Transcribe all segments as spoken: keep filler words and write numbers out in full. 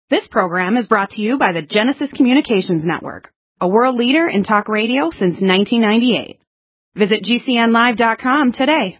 This program is brought to you by the Genesis Communications Network, a world leader in talk radio since nineteen ninety-eight. Visit G C N live dot com today.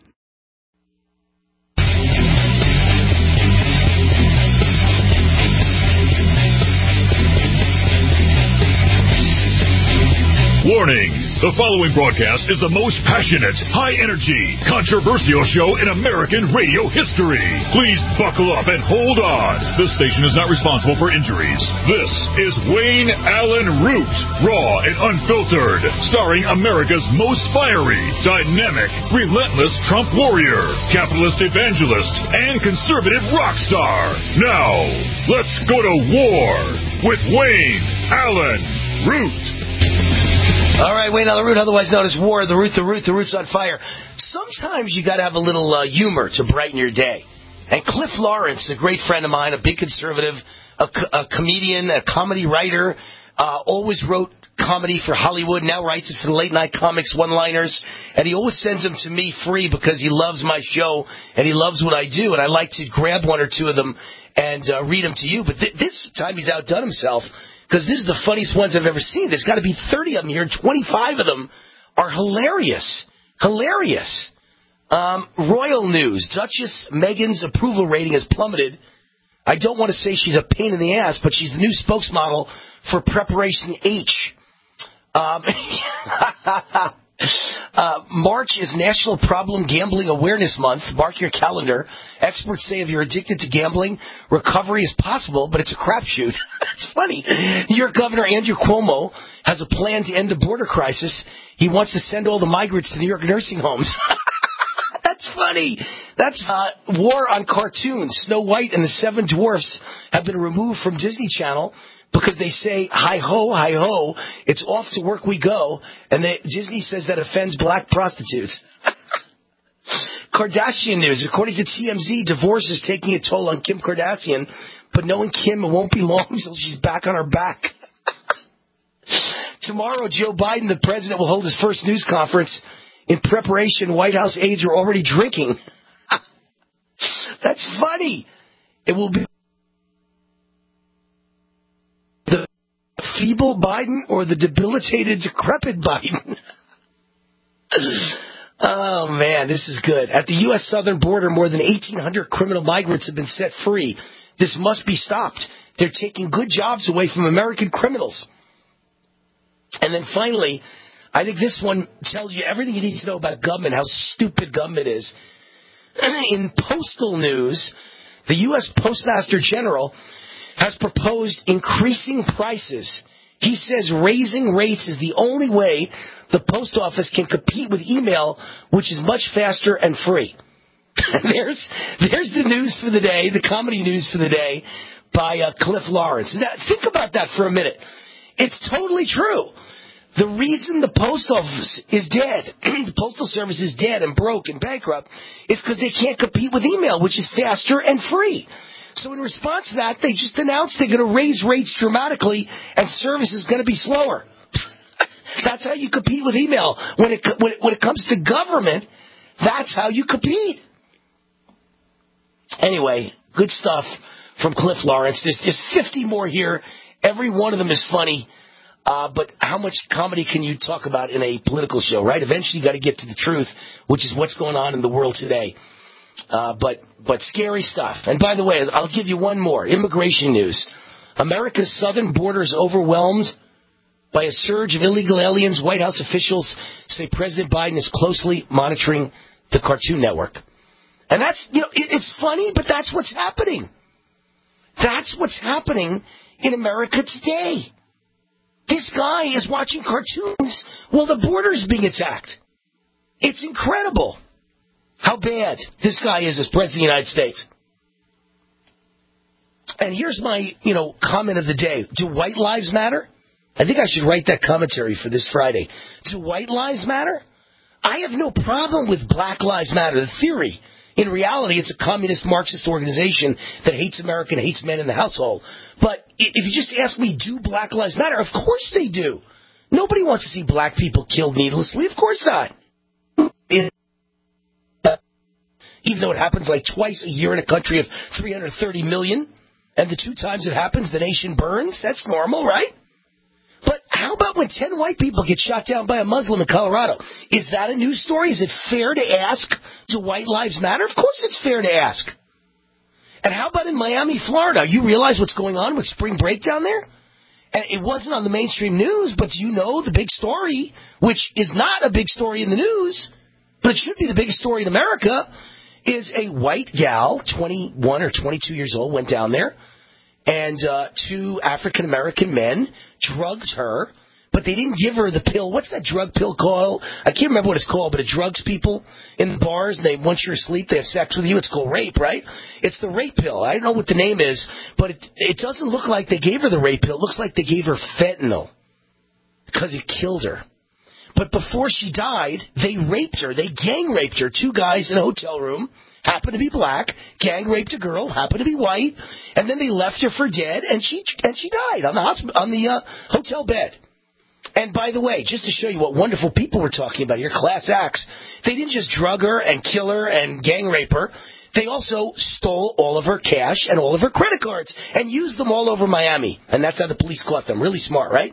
Warning! The following broadcast is the most passionate, high-energy, controversial show in American radio history. Please buckle up and hold on. This station is not responsible for injuries. This is Wayne Allyn Root, raw and unfiltered, starring America's most fiery, dynamic, relentless Trump warrior, capitalist evangelist, and conservative rock star. Now, let's go to war with Wayne Allyn Root. All right, Wayne Allyn Root, otherwise known as War, the Root, the Root, the Root's on fire. Sometimes you got to have a little uh, humor to brighten your day. And Cliff Lawrence, a great friend of mine, a big conservative, a, a comedian, a comedy writer, uh, always wrote comedy for Hollywood, now writes it for the late-night comics, one-liners, and he always sends them to me free because he loves my show and he loves what I do, and I like to grab one or two of them and uh, read them to you. But th- this time he's outdone himself. Because this is the funniest ones I've ever seen. There's got to be thirty of them here, and twenty-five of them are hilarious. Hilarious. Um, royal news. Duchess Meghan's approval rating has plummeted. I don't want to say she's a pain in the ass, but she's the new spokesmodel for Preparation H. Um, uh, March is National Problem Gambling Awareness Month. Mark your calendar. Experts say if you're addicted to gambling, recovery is possible, but it's a crapshoot. It's funny. Your Governor, Andrew Cuomo, has a plan to end the border crisis. He wants to send all the migrants to New York nursing homes. That's funny. That's uh, war on cartoons. Snow White and the Seven Dwarfs have been removed from Disney Channel because they say, hi-ho, hi-ho, it's off to work we go, and they, Disney says that offends black prostitutes. Kardashian news. According to T M Z, divorce is taking a toll on Kim Kardashian, but knowing Kim, it won't be long until she's back on her back. Tomorrow, Joe Biden, the president, will hold his first news conference. In preparation, White House aides are already drinking. That's funny. It will be the feeble Biden or the debilitated, decrepit Biden. Oh, man, this is good. At the U S southern border, more than eighteen hundred criminal migrants have been set free. This must be stopped. They're taking good jobs away from American criminals. And then finally, I think this one tells you everything you need to know about government, how stupid government is. In postal news, the U S Postmaster General has proposed increasing prices. He says raising rates is the only way the post office can compete with email, which is much faster and free. there's there's the news for the day, the comedy news for the day by uh, Cliff Lawrence. Now, think about that for a minute. It's totally true. The reason the post office is dead, the postal service is dead and broke and bankrupt, is because they can't compete with email, which is faster and free. So in response to that, they just announced they're going to raise rates dramatically and service is going to be slower. That's how you compete with email. When it, when it when it comes to government, that's how you compete. Anyway, good stuff from Cliff Lawrence. There's, there's fifty more here. Every one of them is funny. Uh, but how much comedy can you talk about in a political show, right? Eventually you got to get to the truth, which is what's going on in the world today. Uh, but but scary stuff. And by the way, I'll give you one more. Immigration news. America's southern border is overwhelmed by a surge of illegal aliens. White House officials say President Biden is closely monitoring the Cartoon Network. And that's, you know, it, it's funny, but that's what's happening. That's what's happening in America today. This guy is watching cartoons while the border's being attacked. It's incredible how bad this guy is as President of the United States. And here's my, you know, comment of the day. Do white lives matter? I think I should write that commentary for this Friday. Do white lives matter? I have no problem with Black Lives Matter, the theory. In reality, it's a communist Marxist organization that hates America and hates men in the household. But if you just ask me, do Black Lives Matter? Of course they do. Nobody wants to see black people killed needlessly. Of course not. It, uh, even though it happens like twice a year in a country of three hundred thirty million. And the two times it happens, the nation burns. That's normal, right? But how about when ten white people get shot down by a Muslim in Colorado? Is that a news story? Is it fair to ask, do white lives matter? Of course it's fair to ask. And how about in Miami, Florida? You realize what's going on with spring break down there? And it wasn't on the mainstream news, but you know the big story, which is not a big story in the news, but it should be the biggest story in America, is a white gal, twenty-one or twenty-two years old, went down there, and uh, two African-American men drugged her, but they didn't give her the pill. What's that drug pill called? I can't remember what it's called, but it drugs people in the bars, and they, once you're asleep, they have sex with you. It's called rape, right? It's the rape pill. I don't know what the name is, but it, it doesn't look like they gave her the rape pill. It looks like they gave her fentanyl because it killed her. But before she died, they raped her. They gang raped her. Two guys in a hotel room, happened to be black, gang raped a girl, happened to be white, and then they left her for dead, and she and she died on the hospital, on the uh, hotel bed. And by the way, just to show you what wonderful people we're talking about here, class acts, they didn't just drug her and kill her and gang rape her. They also stole all of her cash and all of her credit cards and used them all over Miami. And that's how the police caught them. Really smart, right?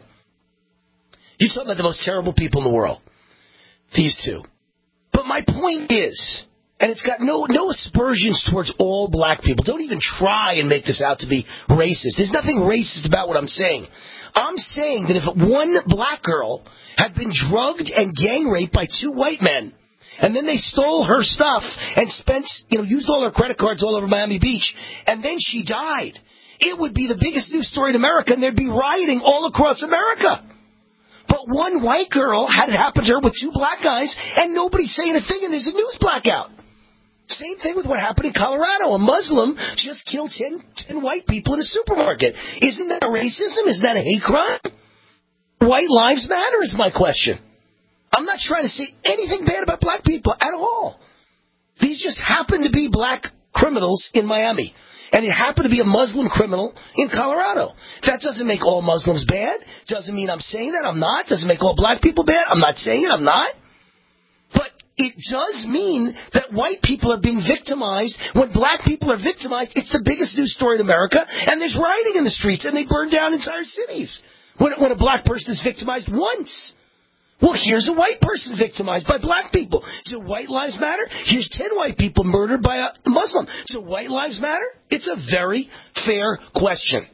You're talking about the most terrible people in the world. These two. But my point is, and it's got no no aspersions towards all black people. Don't even try and make this out to be racist. There's nothing racist about what I'm saying. I'm saying that if one black girl had been drugged and gang raped by two white men, and then they stole her stuff and spent, you know, used all her credit cards all over Miami Beach, and then she died, it would be the biggest news story in America, and there'd be rioting all across America. But one white girl had it happen to her with two black guys, and nobody's saying a thing, and there's a news blackout. Same thing with what happened in Colorado. A Muslim just killed ten, ten white people in a supermarket. Isn't that racism? Isn't that a hate crime? White lives matter is my question. I'm not trying to say anything bad about black people at all. These just happen to be black criminals in Miami. And it happened to be a Muslim criminal in Colorado. That doesn't make all Muslims bad. Doesn't mean I'm saying that. I'm not. Doesn't make all black people bad. I'm not saying it. I'm not. But it does mean that white people are being victimized. When black people are victimized, it's the biggest news story in America, and there's rioting in the streets, and they burn down entire cities when, when a black person is victimized once. Well, here's a white person victimized by black people. Do white lives matter? Here's ten white people murdered by a Muslim. Do white lives matter? It's a very fair question.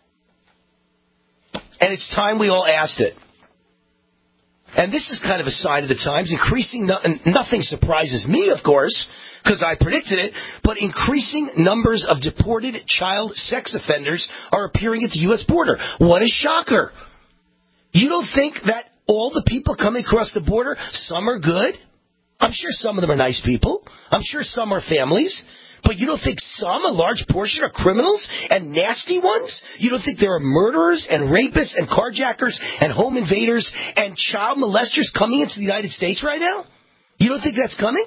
And it's time we all asked it. And this is kind of a sign of the times. Increasing, no, nothing surprises me, of course, because I predicted it, but increasing numbers of deported child sex offenders are appearing at the U S border. What a shocker. You don't think that all the people coming across the border, some are good? I'm sure some of them are nice people. I'm sure some are families. But you don't think some, a large portion, are criminals and nasty ones? You don't think there are murderers and rapists and carjackers and home invaders and child molesters coming into the United States right now? You don't think that's coming?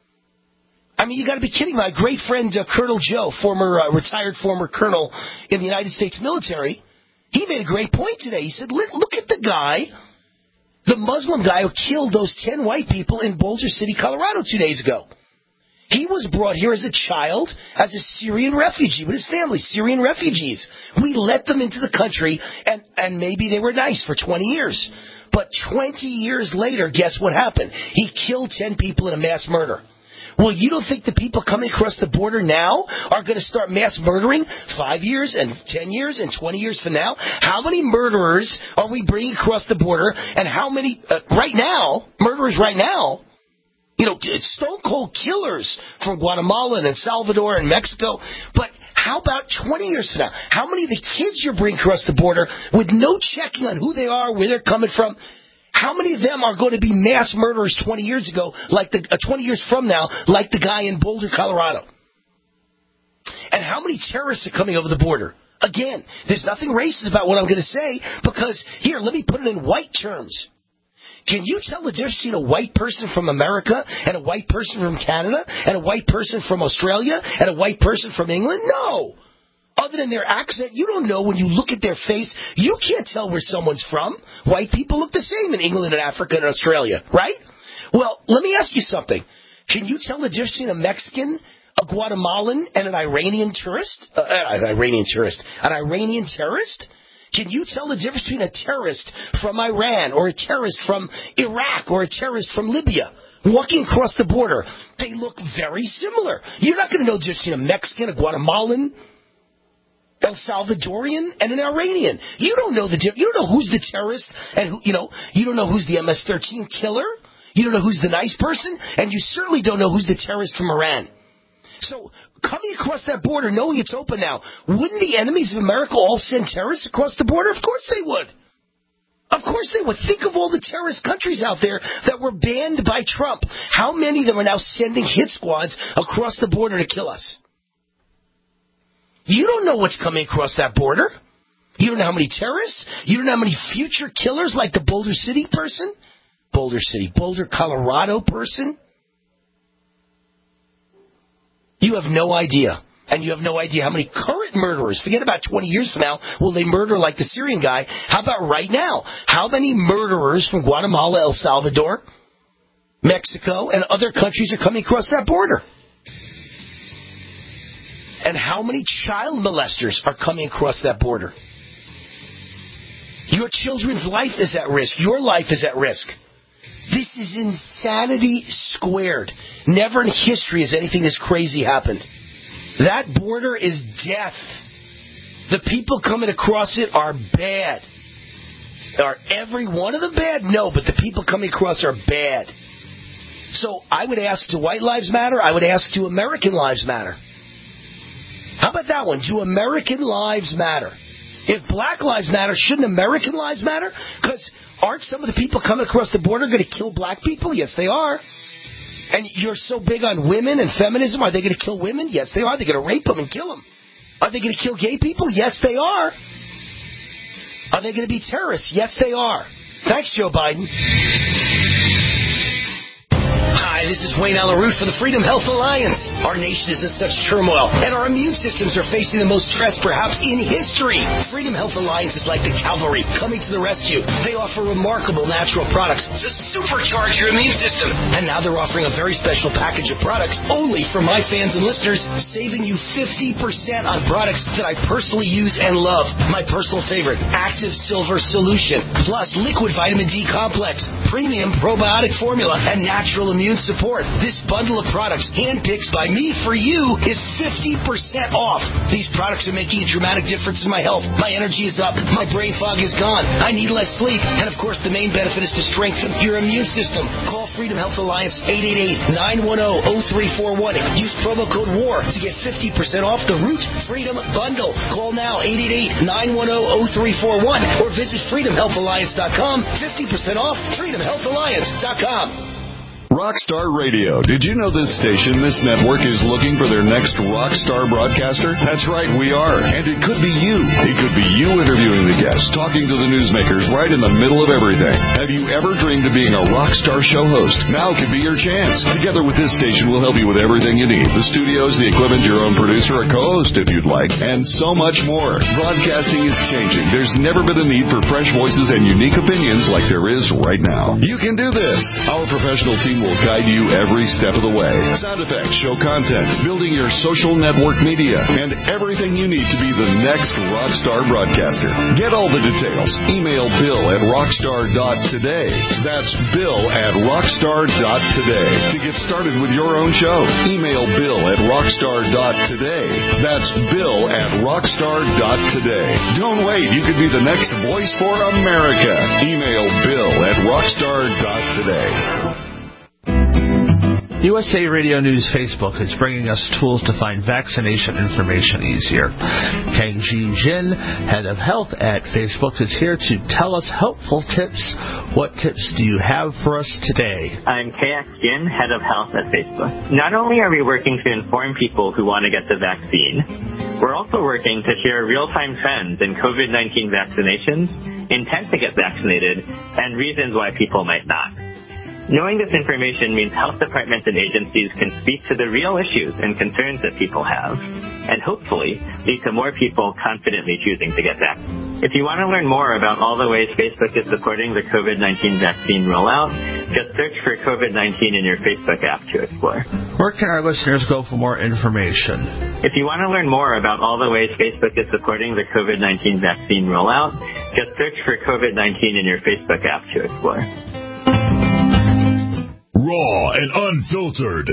I mean, you got to be kidding. My great friend, uh, Colonel Joe, former uh, retired former colonel in the United States military, he made a great point today. He said, look at the guy, the Muslim guy who killed those ten white people in Boulder City, Colorado two days ago. He was brought here as a child, as a Syrian refugee with his family, Syrian refugees. We let them into the country, and, and maybe they were nice for twenty years. But twenty years later, guess what happened? He killed ten people in a mass murder. Well, you don't think the people coming across the border now are going to start mass murdering five years and ten years and twenty years from now? How many murderers are we bringing across the border? And how many, uh, right now, murderers right now, you know, stone cold killers from Guatemala and El Salvador and Mexico. But how about twenty years from now? How many of the kids you're bringing across the border with no checking on who they are, where they're coming from? How many of them are going to be mass murderers twenty years ago, like the uh, twenty years from now, like the guy in Boulder, Colorado? And how many terrorists are coming over the border? Again, there's nothing racist about what I'm going to say, because here, let me put it in white terms. Can you tell the difference between a white person from America and a white person from Canada and a white person from Australia and a white person from England? No. Other than their accent, you don't know when you look at their face. You can't tell where someone's from. White people look the same in England and Africa and Australia, right? Well, let me ask you something. Can you tell the difference between a Mexican, a Guatemalan and an Iranian tourist? Uh, an Iranian tourist. An Iranian terrorist? Can you tell the difference between a terrorist from Iran or a terrorist from Iraq or a terrorist from Libya? Walking across the border, they look very similar. You're not going to know the difference between a Mexican, a Guatemalan, El Salvadorian, and an Iranian. You don't know the difference. You don't know who's the terrorist, and who, you know you don't know who's the M S thirteen killer. You don't know who's the nice person, and you certainly don't know who's the terrorist from Iran. So, coming across that border, knowing it's open now, wouldn't the enemies of America all send terrorists across the border? Of course they would. Of course they would. Think of all the terrorist countries out there that were banned by Trump. How many of them are now sending hit squads across the border to kill us? You don't know what's coming across that border. You don't know how many terrorists. You don't know how many future killers like the Boulder City person. Boulder City, Boulder, Colorado person. You have no idea. And you have no idea how many current murderers, forget about twenty years from now, will they murder like the Syrian guy. How about right now? How many murderers from Guatemala, El Salvador, Mexico, and other countries are coming across that border? And how many child molesters are coming across that border? Your children's life is at risk. Your life is at risk. This is insanity squared. Never in history has anything this crazy happened. That border is death. The people coming across it are bad. Are every one of them bad? No, but the people coming across are bad. So I would ask, do white lives matter? I would ask, do American lives matter? How about that one? Do American lives matter? If black lives matter, shouldn't American lives matter? Because aren't some of the people coming across the border going to kill black people? Yes, they are. And you're so big on women and feminism. Are they going to kill women? Yes, they are. They're going to rape them and kill them. Are they going to kill gay people? Yes, they are. Are they going to be terrorists? Yes, they are. Thanks, Joe Biden. Hi, this is Wayne Alaroot for the Freedom Health Alliance. Our nation is in such turmoil, and our immune systems are facing the most stress perhaps in history. Freedom Health Alliance is like the cavalry coming to the rescue. They offer remarkable natural products to supercharge your immune system. And now they're offering a very special package of products only for my fans and listeners, saving you fifty percent on products that I personally use and love. My personal favorite, Active Silver Solution, plus Liquid Vitamin D Complex, Premium Probiotic Formula, and Natural Immune Support. This bundle of products, handpicked by me for you, is fifty percent off. These products are making a dramatic difference in my health. My energy is up. My brain fog is gone. I need less sleep. And of course, the main benefit is to strengthen your immune system. Call Freedom Health Alliance eight eight eight, nine one zero, zero three four one. Use promo code WAR to get fifty percent off the Root Freedom Bundle. Call now eight eight eight, nine one zero, zero three four one or visit freedom health alliance dot com. fifty percent off freedom health alliance dot com. Rockstar Radio. Did you know this station, this network, is looking for their next rockstar broadcaster? That's right, we are. And it could be you. It could be you interviewing the guests, talking to the newsmakers right in the middle of everything. Have you ever dreamed of being a rockstar show host? Now could be your chance. Together with this station, we'll help you with everything you need. The studios, the equipment, your own producer, a co-host if you'd like, and so much more. Broadcasting is changing. There's never been a need for fresh voices and unique opinions like there is right now. You can do this. Our professional team will guide you every step of the way. Sound effects, show content, building your social network media, and everything you need to be the next rockstar broadcaster. Get all the details. Email Bill at rockstar dot today. That's Bill at rockstar dot today. To get started with your own show, email Bill at rockstar dot today. That's Bill at rockstar dot today. Don't wait. You could be the next voice for America. Email Bill at rockstar dot today. U S A Radio News Facebook is bringing us tools to find vaccination information easier. Kang-Ji Jin, head of health at Facebook, is here to tell us helpful tips. What tips do you have for us today? I'm K X Jin, head of health at Facebook. Not only are we working to inform people who want to get the vaccine, we're also working to share real-time trends in COVID nineteen vaccinations, intent to get vaccinated, and reasons why people might not. Knowing this information means health departments and agencies can speak to the real issues and concerns that people have, and hopefully lead to more people confidently choosing to get vaccinated. If you want to learn more about all the ways Facebook is supporting the COVID nineteen vaccine rollout, Just search for COVID nineteen in your Facebook app to explore. Where can our listeners go for more information? If you want to learn more about all the ways Facebook is supporting the COVID nineteen vaccine rollout, just search for COVID nineteen in your Facebook app to explore. Raw and unfiltered.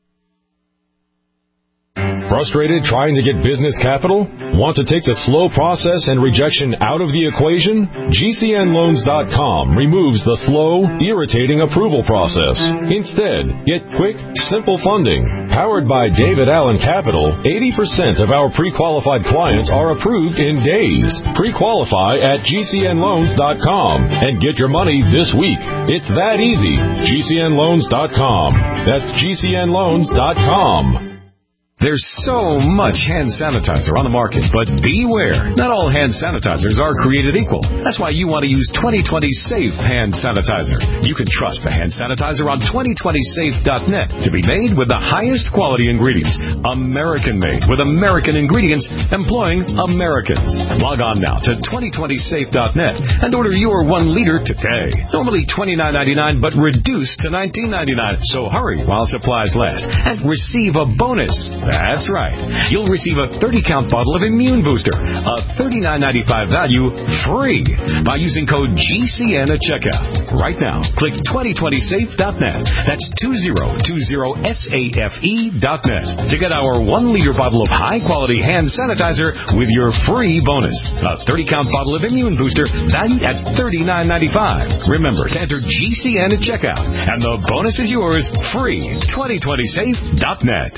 Frustrated trying to get business capital? Want to take the slow process and rejection out of the equation? G C N loans dot com removes the slow, irritating approval process. Instead, get quick, simple funding. Powered by David Allen Capital, eighty percent of our pre-qualified clients are approved in days. Pre-qualify at G C N loans dot com and get your money this week. It's that easy. G C N loans dot com. That's G C N loans dot com. There's so much hand sanitizer on the market, but beware. Not all hand sanitizers are created equal. That's why you want to use twenty twenty Safe Hand Sanitizer. You can trust the hand sanitizer on twenty twenty safe dot net to be made with the highest quality ingredients. American-made with American ingredients employing Americans. Log on now to twenty twenty safe dot net and order your one liter today. Normally twenty-nine ninety-nine, but reduced to nineteen ninety-nine. So hurry while supplies last and receive a bonus. That's right. You'll receive a thirty count bottle of Immune Booster, a thirty-nine ninety-five value, free by using code G C N at checkout. Right now, click twenty twenty safe dot net. That's twenty twenty safe dot net to get our one liter bottle of high-quality hand sanitizer with your free bonus. A thirty count bottle of Immune Booster valued at thirty-nine ninety-five. Remember to enter G C N at checkout, and the bonus is yours free. twenty twenty safe dot net.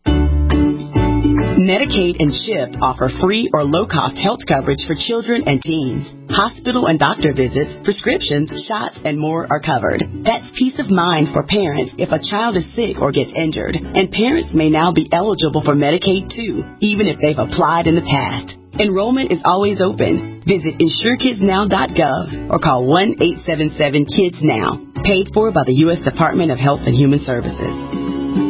Medicaid and CHIP offer free or low-cost health coverage for children and teens. Hospital and doctor visits, prescriptions, shots, and more are covered. That's peace of mind for parents if a child is sick or gets injured. And parents may now be eligible for Medicaid, too, even if they've applied in the past. Enrollment is always open. Visit insure kids now dot gov or call one eight seven seven kids now. Paid for by the U S Department of Health and Human Services.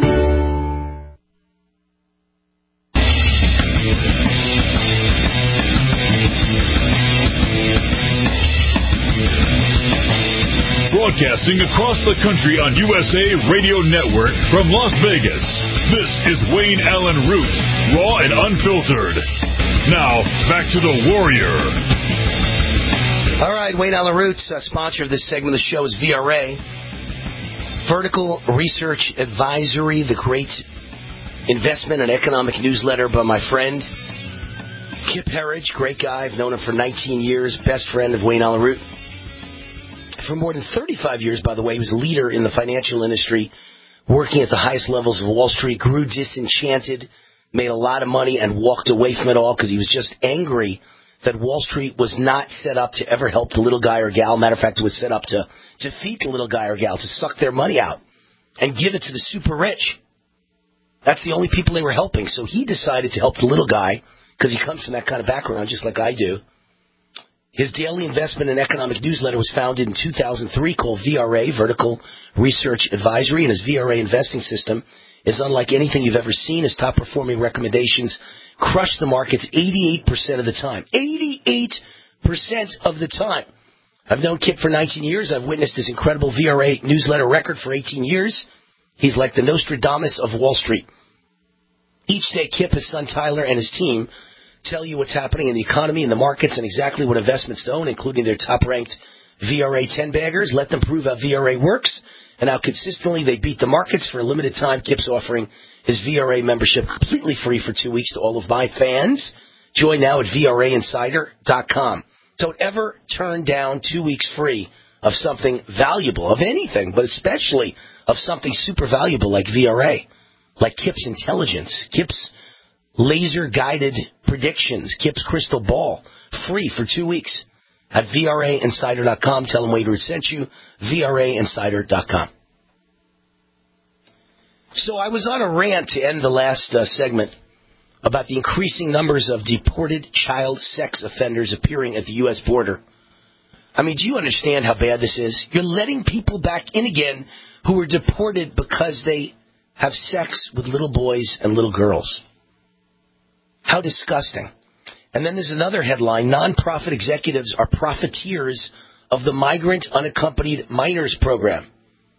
Broadcasting across the country on U S A Radio Network from Las Vegas. This is Wayne Allen Root, raw and unfiltered. Now, back to the Warrior. All right, Wayne Allen Root, uh, sponsor of this segment of the show is V R A. Vertical Research Advisory, the great investment and economic newsletter by my friend Kip Herridge, great guy. I've known him for nineteen years, best friend of Wayne Allen Root. For more than thirty-five years, by the way, he was a leader in the financial industry, working at the highest levels of Wall Street, grew disenchanted, made a lot of money, and walked away from it all because he was just angry that Wall Street was not set up to ever help the little guy or gal. Matter of fact, it was set up to defeat the little guy or gal, to suck their money out and give it to the super rich. That's the only people they were helping. So he decided to help the little guy because he comes from that kind of background, just like I do. His daily investment and economic newsletter was founded in two thousand three, called V R A, Vertical Research Advisory, and his V R A investing system is unlike anything you've ever seen. His top-performing recommendations crush the markets eighty-eight percent of the time. eighty-eight percent of the time. I've known Kip for nineteen years. I've witnessed his incredible V R A newsletter record for eighteen years. He's like the Nostradamus of Wall Street. Each day, Kip, his son Tyler, and his team tell you what's happening in the economy and the markets and exactly what investments to own, including their top-ranked V R A ten-baggers. Let them prove how V R A works and how consistently they beat the markets. For a limited time, Kip's offering his V R A membership completely free for two weeks to all of my fans. Join now at V R A insider dot com. Don't ever turn down two weeks free of something valuable, of anything, but especially of something super valuable like V R A, like Kip's intelligence, Kip's laser-guided predictions, Kip's crystal ball, free for two weeks at V R A insider dot com. Tell them Wade sent you, V R A insider dot com. So I was on a rant to end the last uh, segment about the increasing numbers of deported child sex offenders appearing at the U S border. I mean, do you understand how bad this is? You're letting people back in again who were deported because they have sex with little boys and little girls. How disgusting. And then there's another headline: nonprofit executives are profiteers of the Migrant Unaccompanied Minors Program.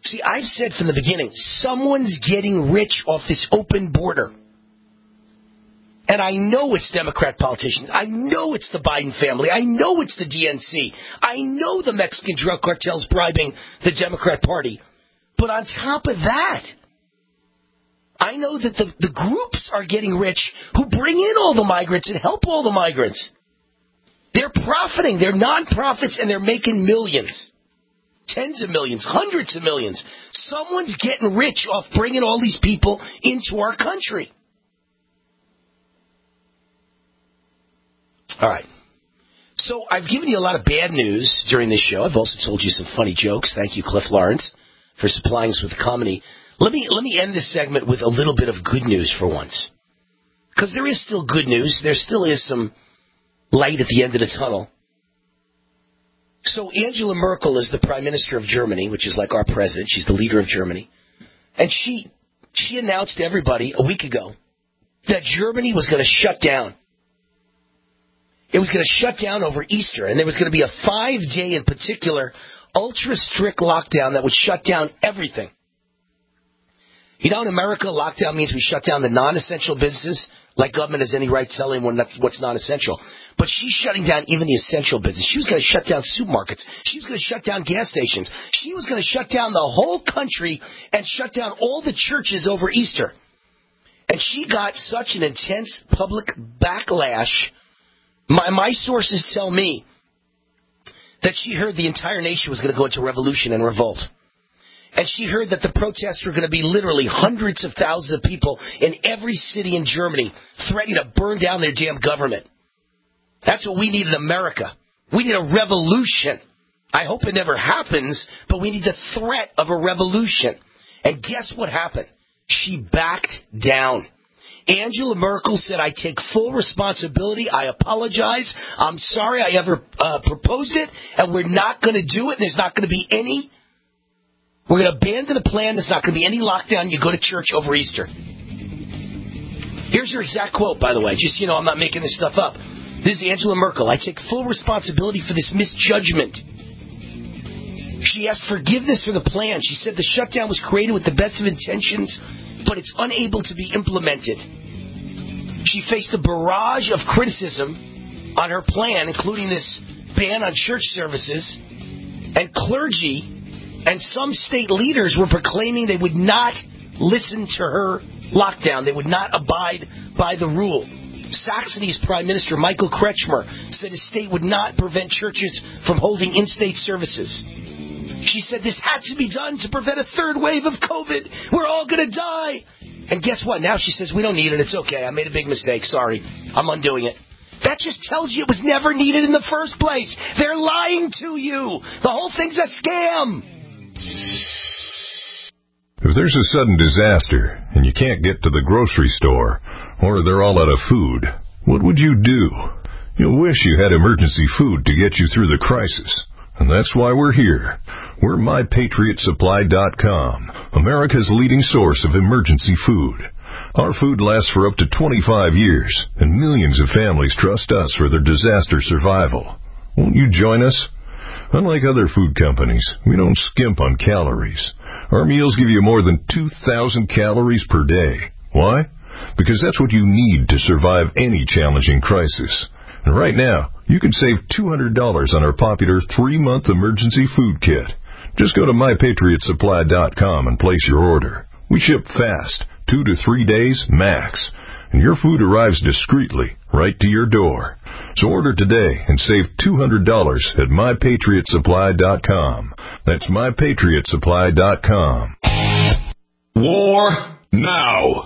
See, I've said from the beginning, someone's getting rich off this open border. And I know it's Democrat politicians. I know it's the Biden family. I know it's the D N C. I know the Mexican drug cartel's bribing the Democrat Party. But on top of that, I know that the, the groups are getting rich who bring in all the migrants and help all the migrants. They're profiting. They're nonprofits, and they're making millions. Tens of millions, hundreds of millions. Someone's getting rich off bringing all these people into our country. All right. So I've given you a lot of bad news during this show. I've also told you some funny jokes. Thank you, Cliff Lawrence, for supplying us with comedy. Let me let me end this segment with a little bit of good news for once. Because there is still good news. There still is some light at the end of the tunnel. So Angela Merkel is the Prime Minister of Germany, which is like our president. She's the leader of Germany. And she she announced to everybody a week ago that Germany was going to shut down. It was going to shut down over Easter, and there was going to be a five-day, in particular, ultra-strict lockdown that would shut down everything. You know, in America, lockdown means we shut down the non-essential businesses, like government has any right to tell anyone what's non-essential. But she's shutting down even the essential business. She was going to shut down supermarkets. She was going to shut down gas stations. She was going to shut down the whole country and shut down all the churches over Easter. And she got such an intense public backlash. My, my sources tell me that she heard the entire nation was going to go into revolution and revolt. And she heard that the protests were going to be literally hundreds of thousands of people in every city in Germany threatening to burn down their damn government. That's what we need in America. We need a revolution. I hope it never happens, but we need the threat of a revolution. And guess what happened? She backed down. Angela Merkel said, I take full responsibility. I apologize. I'm sorry I ever uh, proposed it, and we're not going to do it, and there's not going to be any. We're going to abandon the plan. There's not going to be any lockdown. You go to church over Easter. Here's her exact quote, by the way. Just, you know, I'm not making this stuff up. This is Angela Merkel. I take full responsibility for this misjudgment. She asked forgiveness for the plan. She said the shutdown was created with the best of intentions, but it's unable to be implemented. She faced a barrage of criticism on her plan, including this ban on church services, and clergy and some state leaders were proclaiming they would not listen to her lockdown. They would not abide by the rule. Saxony's Prime Minister, Michael Kretschmer, said his state would not prevent churches from holding in-state services. She said this had to be done to prevent a third wave of COVID. We're all going to die. And guess what? Now she says, we don't need it. It's okay. I made a big mistake. Sorry. I'm undoing it. That just tells you it was never needed in the first place. They're lying to you. The whole thing's a scam. If there's a sudden disaster and you can't get to the grocery store, or they're all out of food, what would you do? You'll wish you had emergency food to get you through the crisis. And that's why we're here. We're My Patriot Supply dot com, America's leading source of emergency food. Our food lasts for up to twenty-five years, and millions of families trust us for their disaster survival. Won't you join us? Unlike other food companies, we don't skimp on calories. Our meals give you more than two thousand calories per day. Why? Because that's what you need to survive any challenging crisis. And right now, you can save two hundred dollars on our popular three-month emergency food kit. Just go to My Patriot Supply dot com and place your order. We ship fast, two to three days max, and your food arrives discreetly right to your door. So order today and save two hundred dollars at My Patriot Supply dot com. That's My Patriot Supply dot com. War now.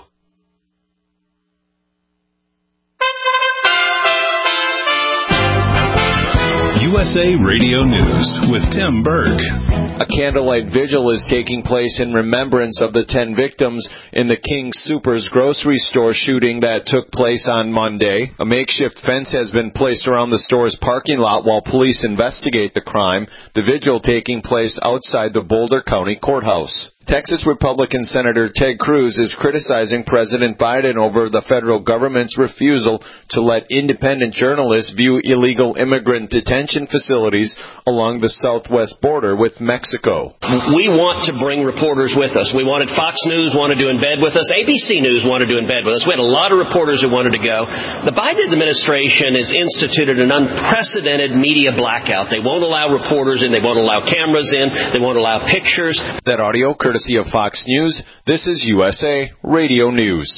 U S A Radio News with Tim Berg. A candlelight vigil is taking place in remembrance of the ten victims in the King Soopers grocery store shooting that took place on Monday. A makeshift fence has been placed around the store's parking lot while police investigate the crime. The vigil taking place outside the Boulder County Courthouse. Texas Republican Senator Ted Cruz is criticizing President Biden over the federal government's refusal to let independent journalists view illegal immigrant detention facilities along the southwest border with Mexico. We want to bring reporters with us. We wanted Fox News wanted to embed with us. A B C News wanted to embed with us. We had a lot of reporters who wanted to go. The Biden administration has instituted an unprecedented media blackout. They won't allow reporters in. They won't allow cameras in. They won't allow pictures. That audio courtesy of Fox News. This is U S A Radio News.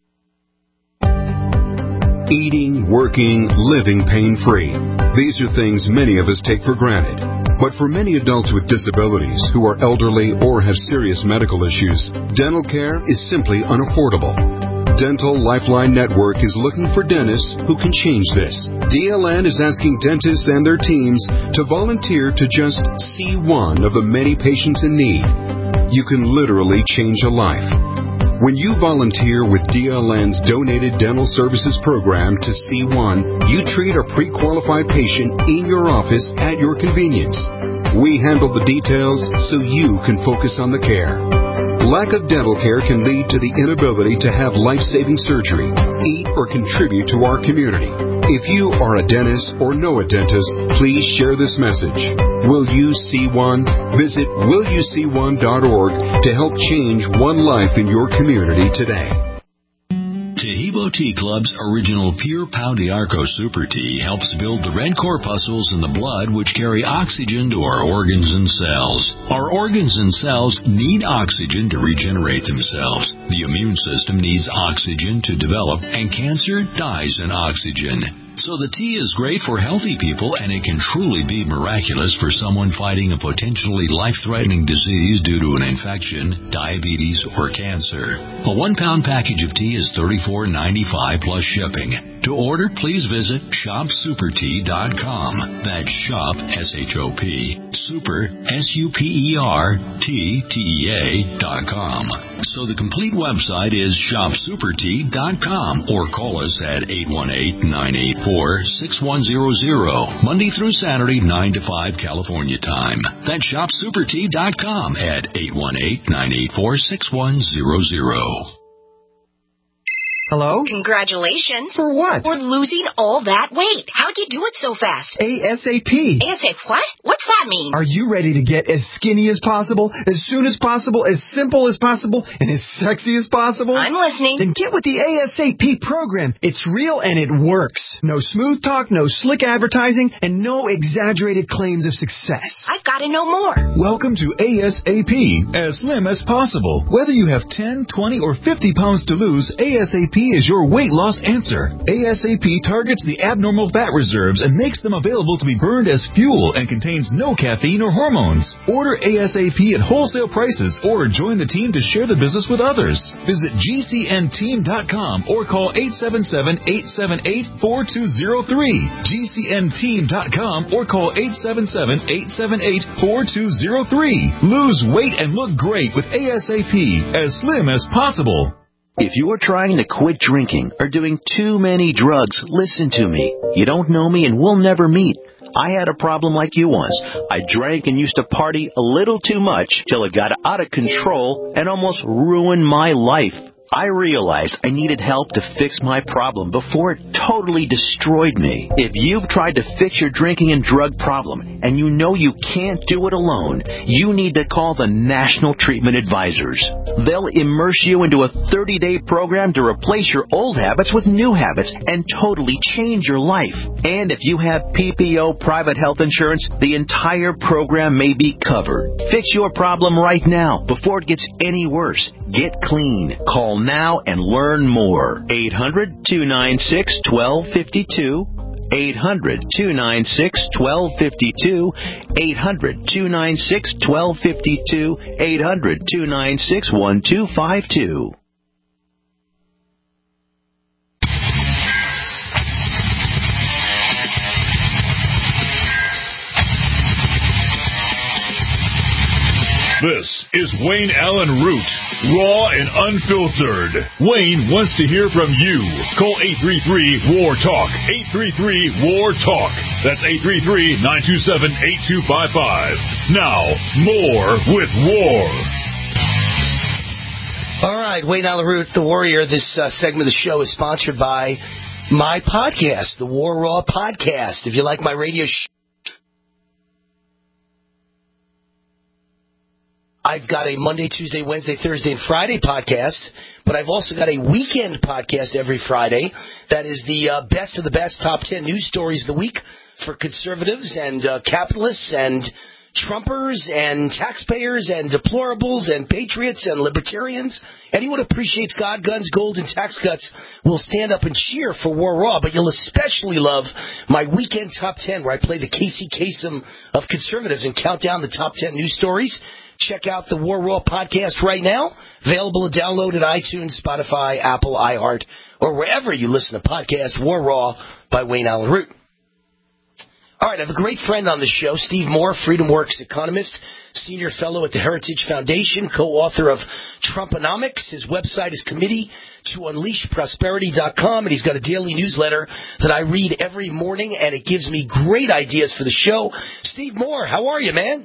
Eating, working, living pain-free. These are things many of us take for granted. But for many adults with disabilities who are elderly or have serious medical issues, dental care is simply unaffordable. Dental Lifeline Network is looking for dentists who can change this. D L N is asking dentists and their teams to volunteer to just see one of the many patients in need. You can literally change a life. When you volunteer with D L N's Donated Dental Services Program to C one, you treat a pre-qualified patient in your office at your convenience. We handle the details so you can focus on the care. Lack of dental care can lead to the inability to have life-saving surgery, eat, or contribute to our community. If you are a dentist or know a dentist, please share this message. Will you see one? Visit will you see one dot org to help change one life in your community today. Taheebo Tea Club's original Pure Pau d'Arco Super Tea helps build the red corpuscles in the blood which carry oxygen to our organs and cells. Our organs and cells need oxygen to regenerate themselves. The immune system needs oxygen to develop, and cancer dies in oxygen. So the tea is great for healthy people, and it can truly be miraculous for someone fighting a potentially life-threatening disease due to an infection, diabetes, or cancer. A one-pound package of tea is thirty-four ninety-five plus shipping. To order, please visit shop super tea dot com. That's shop, S H O P, super, S U P E R, T, T E A dot com. So the complete website is shop super tea dot com, or call us at eight one eight, nine eight four, six one zero zero, Monday through Saturday, nine to five California time. That's shop super tea dot com at eight one eight, nine eight four, six one zero zero. Hello? Congratulations. For what? For losing all that weight. How'd you do it so fast? ASAP. ASAP what? What's that mean? Are you ready to get as skinny as possible, as soon as possible, as simple as possible, and as sexy as possible? I'm listening. Then get with the ASAP program. It's real and it works. No smooth talk, no slick advertising, and no exaggerated claims of success. I've got to know more. Welcome to ASAP, as slim as possible. Whether you have ten, twenty, or fifty pounds to lose, ASAP is your weight loss answer. ASAP targets the abnormal fat reserves and makes them available to be burned as fuel and contains no caffeine or hormones. Order ASAP at wholesale prices or join the team to share the business with others. Visit G C N team dot com or call eight seven seven, eight seven eight, four two zero three. G C N team dot com or call eight seven seven, eight seven eight, four two zero three. Lose weight and look great with ASAP, as slim as possible. If you are trying to quit drinking or doing too many drugs, listen to me. You don't know me and we'll never meet. I had a problem like you once. I drank and used to party a little too much till it got out of control and almost ruined my life. I realized I needed help to fix my problem before it totally destroyed me. If you've tried to fix your drinking and drug problem and you know you can't do it alone, you need to call the National Treatment Advisors. They'll immerse you into a thirty-day program to replace your old habits with new habits and totally change your life. And if you have P P O private health insurance, the entire program may be covered. Fix your problem right now before it gets any worse. Get clean. Call now and learn more. eight hundred, two nine six, one two five two. eight hundred, two nine six, one two five two. eight hundred, two nine six, one two five two. eight hundred, two nine six, one two five two. This is Wayne Allen Root, raw and unfiltered. Wayne wants to hear from you. Call eight three three, W A R, TALK. eight three three, W A R, TALK. That's eight three three, nine two seven, eight two five five. Now, more with W A R. right, Wayne Allyn Root, the Warrior. This uh, segment of the show is sponsored by my podcast, the War Raw Podcast. If you like my radio show, I've got a Monday, Tuesday, Wednesday, Thursday, and Friday podcast, but I've also got a weekend podcast every Friday. That is the uh, best of the best top ten news stories of the week for conservatives and uh, capitalists and Trumpers and taxpayers and deplorables and patriots and libertarians. Anyone who appreciates God, guns, gold, and tax cuts will stand up and cheer for War Raw, but you'll especially love my weekend top ten, where I play the Casey Kasem of conservatives and count down the top ten news stories. Check out the War Raw podcast right now. Available to download at iTunes, Spotify, Apple, iHeart, or wherever you listen to podcasts. War Raw by Wayne Allyn Root. All right, I have a great friend on the show, Steve Moore, FreedomWorks economist, senior fellow at the Heritage Foundation, co-author of Trumponomics. His website is committee to unleash prosperity dot com, and he's got a daily newsletter that I read every morning, and it gives me great ideas for the show. Steve Moore, how are you, man?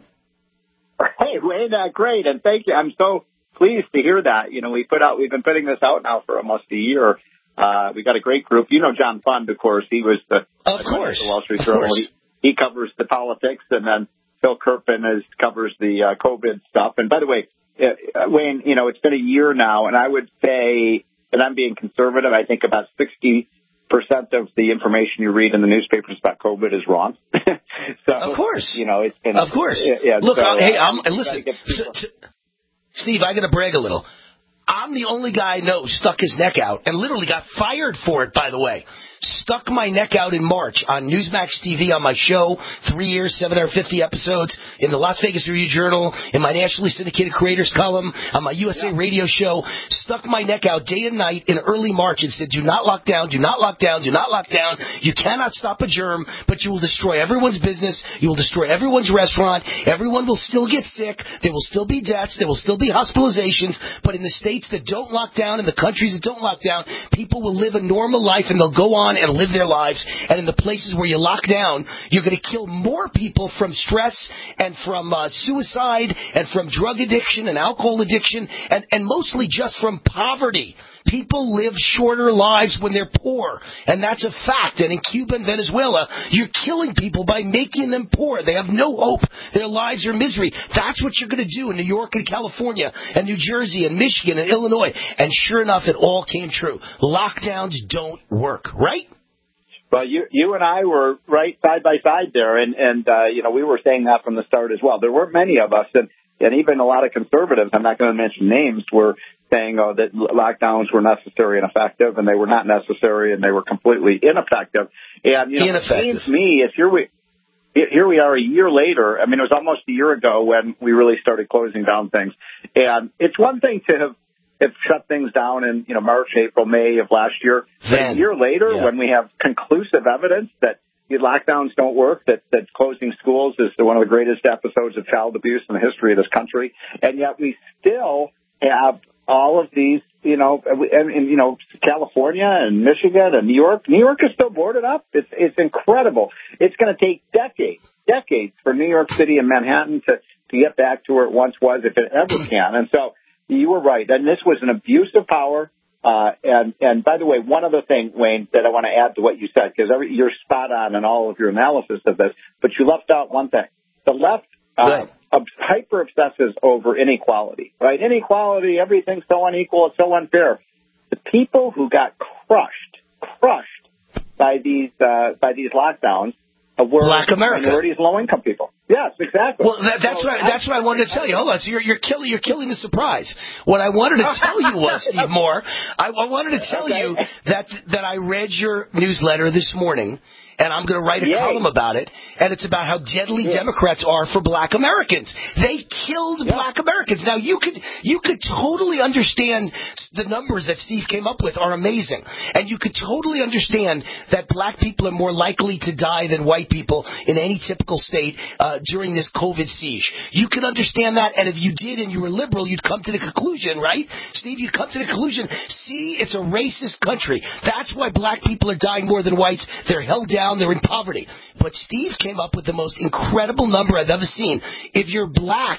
Hey, Wayne, uh, great, and thank you. I'm so pleased to hear that. You know, we put out, we've been putting this out now for almost a year. Uh, we got a great group. You know John Fund, of course. He was the, of course, the Wall Street of Journal. course. He, he covers the politics, and then Phil Kerpen is, covers the uh, COVID stuff. And by the way, uh, Wayne, you know, it's been a year now, and I would say, and I'm being conservative, I think about sixty percent of the information you read in the newspapers about COVID is wrong. So, of course. You know, it's been... Of course. Yeah, yeah, Look, so, uh, hey, uh, I'm, and listen, to, to, Steve, I got to brag a little. I'm the only guy I know who stuck his neck out and literally got fired for it, by the way. Stuck my neck out in March on Newsmax T V on my show, three years, seven hundred fifty episodes, in the Las Vegas Review-Journal, in my nationally syndicated creators column, on my U S A yeah. radio show. Stuck my neck out day and night in early March and said, do not lock down, do not lock down, do not lock down. You cannot stop a germ, but you will destroy everyone's business. You will destroy everyone's restaurant. Everyone will still get sick. There will still be deaths. There will still be hospitalizations. But in the states that don't lock down, in the countries that don't lock down, people will live a normal life and they'll go on and live their lives. And in the places where you lock down, you're going to kill more people from stress and from uh, suicide and from drug addiction and alcohol addiction and, and mostly just from poverty. People live shorter lives when they're poor, and that's a fact. And in Cuba and Venezuela, you're killing people by making them poor. They have no hope. Their lives are misery. That's what you're going to do in New York and California and New Jersey and Michigan and Illinois. And sure enough, it all came true. Lockdowns don't work, right? Well, you you and I were right side by side there, and, and uh, you know, we were saying that from the start as well. There weren't many of us, and, and even a lot of conservatives, I'm not going to mention names, were saying oh, that lockdowns were necessary and effective, and they were not necessary, and they were completely ineffective. And, you know, ineffective. It seems to me, if here we, here we are a year later, I mean, it was almost a year ago when we really started closing down things. And it's one thing to have It shut things down in, you know, March, April, May of last year. Then, but a year later, yeah. when we have conclusive evidence that the lockdowns don't work, that, that closing schools is one of the greatest episodes of child abuse in the history of this country, and yet we still have all of these, you know, and, and you know, California and Michigan and New York. New York is still boarded up. It's it's incredible. It's going to take decades, decades for New York City and Manhattan to, to get back to where it once was, if it ever can. And so, you were right, and this was an abuse of power. Uh, and, and by the way, one other thing, Wayne, that I want to add to what you said, because you're spot on in all of your analysis of this, but you left out one thing. The left uh, hyper obsesses over inequality, right? Inequality, everything's so unequal, it's so unfair. The people who got crushed, crushed by these uh, by these lockdowns were Black America, minorities, low-income people. Yes, exactly. Well, that, that's so, what I, that's what I wanted to tell you. Hold on, so you're you're killing you're killing the surprise. What I wanted to tell you was, Steve Moore, I, I wanted to tell okay. you that that I read your newsletter this morning, and I'm going to write a Yay. column about it, and it's about how deadly yeah. Democrats are for Black Americans. They killed yeah. Black Americans. Now you could you could totally understand the numbers that Steve came up with are amazing, and you could totally understand that Black people are more likely to die than white people in any typical state uh, during this COVID siege. You can understand that, and if you did and you were liberal, you'd come to the conclusion, right, Steve? You'd come to the conclusion. See, it's a racist country. That's why Black people are dying more than whites. They're held down. They're in poverty. But Steve came up with the most incredible number I've ever seen. If you're Black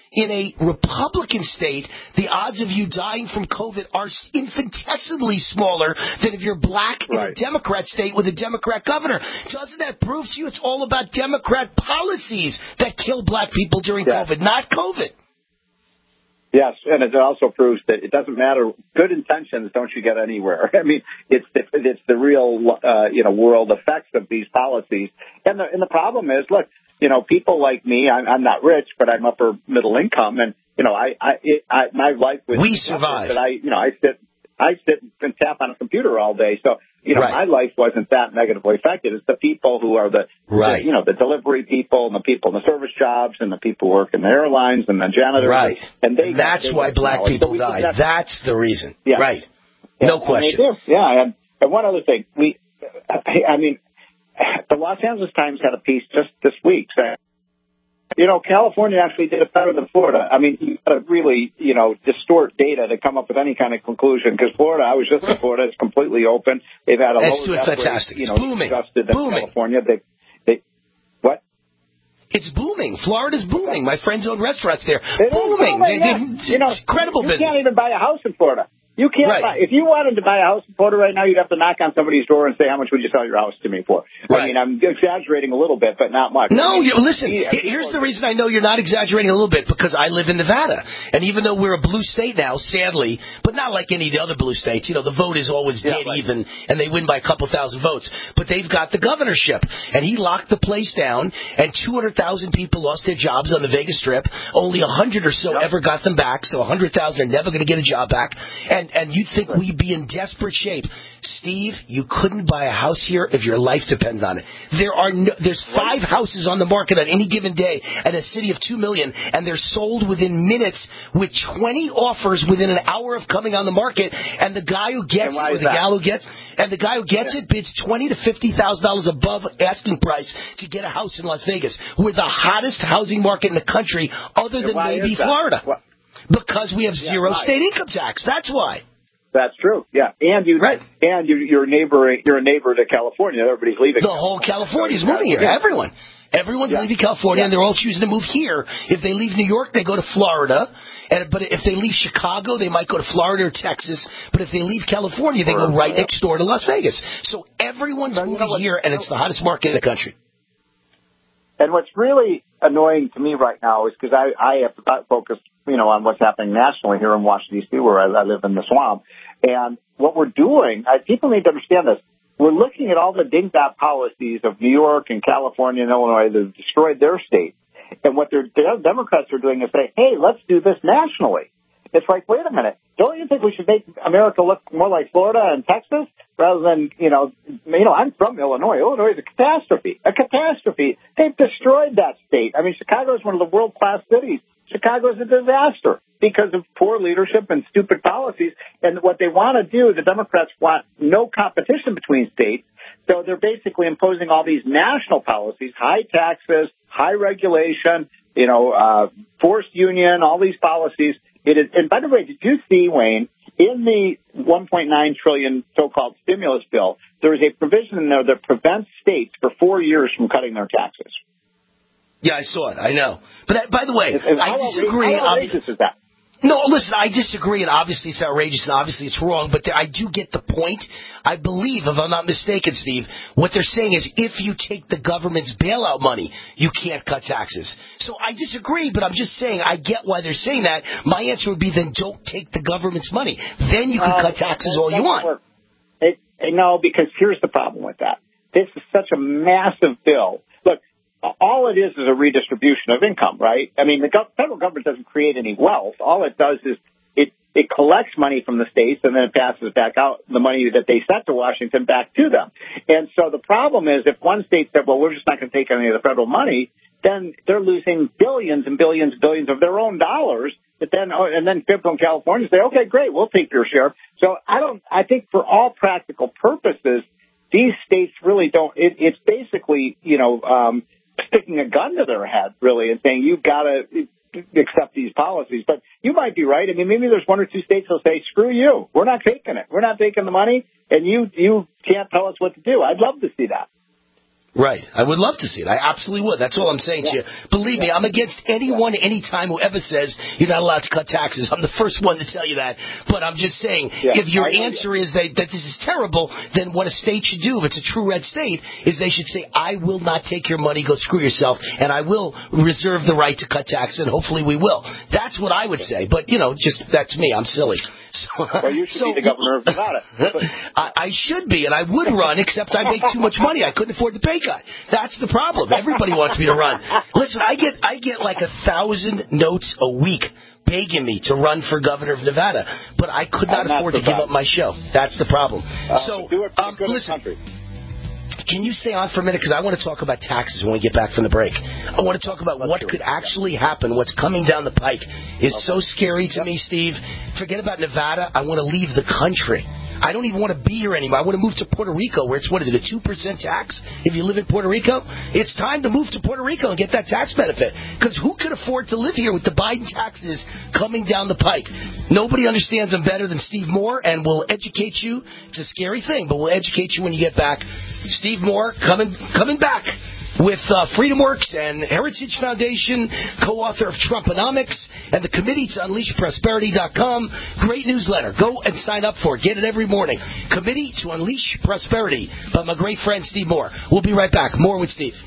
in a Republican state, the odds of you dying from COVID are infinitesimally smaller than if you're black in right. a Democrat state with a Democrat governor. Doesn't that prove to you it's all about Democrat policies that kill black people during yes. COVID, not COVID? Yes, and it also proves that it doesn't matter. Good intentions don't you get anywhere. I mean, it's the, it's the real, uh, you know, world effects of these policies. And the, and the problem is, look, you know, people like me, I'm, I'm not rich, but I'm upper middle income. And, you know, I, I, it, I my life was. We survive. That I, you know, I sit, I sit and tap on a computer all day. So, you know, right. my life wasn't that negatively affected. It's the people who are the, right. the, you know, the delivery people and the people in the service jobs and the people who work in the airlines and the janitors. Right. And they That's they why black people so die. That's the reason. Yeah. Right. Yeah, No question. And they do. Yeah. And, and one other thing, we, I, I mean, the Los Angeles Times had a piece just this week saying, you know, California actually did it better than Florida. I mean, you got to really, you know, distort data to come up with any kind of conclusion. Because Florida, I was just in Florida, it's completely open. They've had a It's lower doing death fantastic. rate, you It's know, booming. adjusted than Booming. California. They, they, what? It's booming. Florida's booming. My friends own restaurants there. It booming. booming They, yeah. they, you know, incredible you business. can't even buy a house in Florida. You can't right. buy, if you wanted to buy a house in Florida right now, you'd have to knock on somebody's door and say, how much would you sell your house to me for? Right. I mean, I'm exaggerating a little bit, but not much. No, I mean, you, listen, yeah, here's the reason I know you're not exaggerating a little bit, because I live in Nevada. And even though we're a blue state now, sadly, but not like any of the other blue states, you know, the vote is always dead yeah, right. even, and they win by a couple thousand votes. But they've got the governorship. And he locked the place down, and two hundred thousand people lost their jobs on the Vegas Strip. Only one hundred or so yep. ever got them back, so one hundred thousand are never going to get a job back. And, and you'd think right. we'd be in desperate shape. Steve, you couldn't buy a house here if your life depends on it. There are no, there's five houses on the market on any given day at a city of two million, and they're sold within minutes with twenty offers within an hour of coming on the market. And the guy who gets it, or the gal who gets, and the guy who gets yeah. it bids twenty to fifty thousand dollars above asking price to get a house in Las Vegas. We're the hottest housing market in the country, other than maybe Florida, what? because we have yeah, zero right. state income tax. That's why. That's true. Yeah, and you right. and you, you're neighbor. You're a neighbor to California. Everybody's leaving. The whole California's moving here. Yeah. Everyone, everyone's yeah. leaving California, yeah. and they're all choosing to move here. If they leave New York, they go to Florida. And but if they leave Chicago, they might go to Florida or Texas. But if they leave California, they go right next door to Las Vegas. So everyone's so, moving you know what, here, and it's the hottest market in the country. And what's really annoying to me right now is because I, I have to focus, you know, on what's happening nationally here in Washington, D C, where I, I live in the swamp. And what we're doing, I, people need to understand this. We're looking at all the ding-dong policies of New York and California and Illinois that have destroyed their states. And what the Democrats are doing is saying, hey, let's do this nationally. It's like, wait a minute. Don't you think we should make America look more like Florida and Texas rather than, you know, you know, I'm from Illinois. Illinois is a catastrophe, a catastrophe. They've destroyed that state. I mean, Chicago is one of the world-class cities. Chicago is a disaster because of poor leadership and stupid policies. And what they want to do, the Democrats want no competition between states. So they're basically imposing all these national policies, high taxes, high regulation, you know, uh, forced union, all these policies. It is, and by the way, did you see, Wayne, in the one point nine trillion dollars so-called stimulus bill, there is a provision in there that prevents states for four years from cutting their taxes. Yeah, I saw it. I know. But that, by the way, and, and I how disagree. How outrageous is that? No, listen, I disagree, and obviously it's outrageous, and obviously it's wrong, but I do get the point. I believe, if I'm not mistaken, Steve, what they're saying is if you take the government's bailout money, you can't cut taxes. So I disagree, but I'm just saying I get why they're saying that. My answer would be then don't take the government's money. Then you can uh, cut taxes all you want. It, it, no, because here's the problem with that. This is such a massive bill. Look, all it is is a redistribution of income, right? I mean, the go- federal government doesn't create any wealth. All it does is it, it collects money from the states and then it passes back out the money that they sent to Washington back to them. And so the problem is if one state said, well, we're just not going to take any of the federal money, then they're losing billions and billions and billions of their own dollars. But then, and then people in California say, okay, great, we'll take your share. So I don't, I think for all practical purposes, these states really don't, it, it's basically, you know, um, sticking a gun to their head, really, and saying, you've got to accept these policies. But you might be right. I mean, maybe there's one or two states that'll say, screw you. We're not taking it. We're not taking the money, and you you can't tell us what to do. I'd love to see that. Right. I would love to see it. I absolutely would. That's all I'm saying yeah. to you. Believe yeah. me, I'm against anyone anytime who ever says you're not allowed to cut taxes. I'm the first one to tell you that. But I'm just saying, yeah. if your answer is that, that this is terrible, then what a state should do, if it's a true red state, is they should say, I will not take your money, go screw yourself, and I will reserve the right to cut taxes, and hopefully we will. That's what I would say. But, you know, just that's me. I'm silly. So, well, you should so, be the governor of Nevada. I, I should be, and I would run, except I make too much money. I couldn't afford the pay cut. That's the problem. Everybody wants me to run. Listen, I get I get like a thousand notes a week begging me to run for governor of Nevada, but I could not afford to give up my show. That's the problem. Uh, so, do it um, good listen. country. Can you stay on for a minute? Because I want to talk about taxes when we get back from the break. I want to talk about what could actually happen. What's coming down the pike is so scary to me, Steve. Forget about Nevada. I want to leave the country. I don't even want to be here anymore. I want to move to Puerto Rico, where it's, what is it, a two percent tax if you live in Puerto Rico? It's time to move to Puerto Rico and get that tax benefit. Because who could afford to live here with the Biden taxes coming down the pike? Nobody understands them better than Steve Moore, and will educate you. It's a scary thing, but we'll educate you when you get back. Steve Moore coming coming back with uh, FreedomWorks and Heritage Foundation, co-author of Trumponomics, and the Committee to Unleash Prosperity dot com. Great newsletter. Go and sign up for it. Get it every morning. Committee to Unleash Prosperity by my great friend Steve Moore. We'll be right back. More with Steve.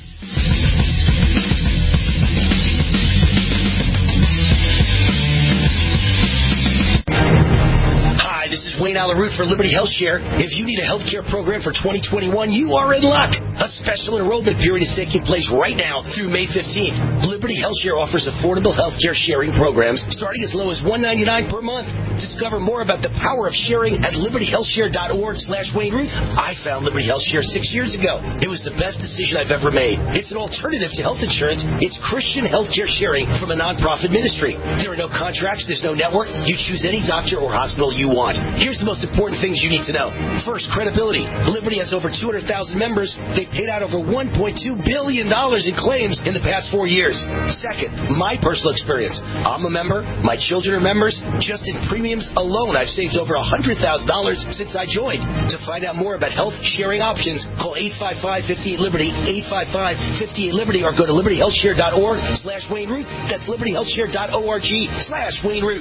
Hi, this is Wayne Alaroot for Liberty Health Share. If you need a health care program for twenty twenty-one, you are in luck. A special enrollment period is taking place right now through May fifteenth. Liberty Health Share offers affordable health care sharing programs starting as low as one hundred ninety-nine dollars per month. Discover more about the power of sharing at liberty health share dot org slash Wayne Root. I found Liberty Health Share six years ago. It was the best decision I've ever made. It's an alternative to health insurance. It's Christian health care sharing from a nonprofit ministry. There are no contracts. There's no network. You choose any doctor or hospital you want. Here's the most important things you need to know. First, credibility. Liberty has over two hundred thousand members. They've paid out over one point two billion dollars in claims in the past four years. Second, my personal experience. I'm a member. My children are members. Just in premiums alone, I've saved over one hundred thousand dollars since I joined. To find out more about health sharing options, call eight five five, five eight Liberty, eight five five, five eight Liberty, or go to liberty health share dot org slash Wayne Root. That's liberty health share dot org slash Wayne Root.